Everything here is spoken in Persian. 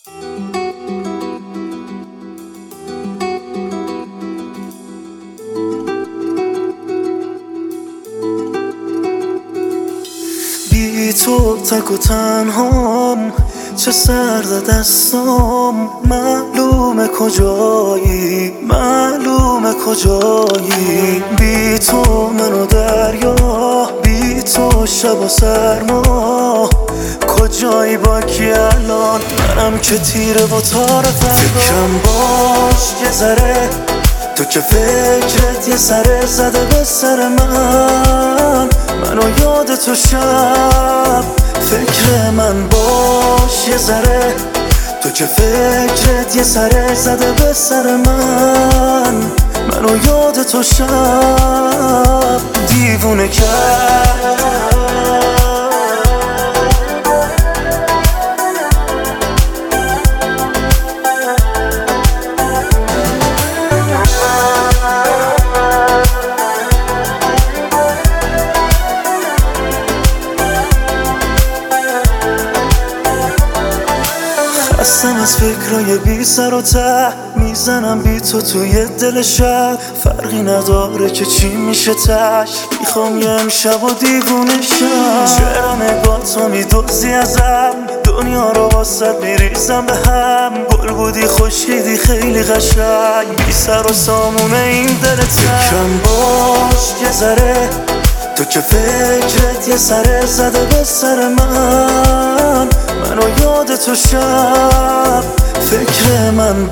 بی تو تک و تنهام، چه سرد دستام. معلومه کجایی، معلومه کجایی. بی تو منو دریا، بی تو شب و سرما. کجایی با کی الان؟ منم که تیره و تار فردا. فکرم باش یه ذره، تو که فکرت یه سره زده به سر من. منو یاد تو شب، فکر من باش یه ذره. تو که فکرت یه سره زده به سر من. منو یاد تو شب دیوونه کرد. خستم از فکرای بی سر و ته، میزنم بی تو توی دل شب. فرقی نداره که چی میشه تش، میخوام یه امشب و دیوونه شم. چرا نگاه تو میدوزی ازم، دنیا رو واسد میریزم به هم. گل بودی خوشیدی خیلی قشنگ، بی سر و سامونه این دلت. فکرم باش یه ذره، تو که فکرت یه سره زده به سر من. منو یاد تو شب، فکر من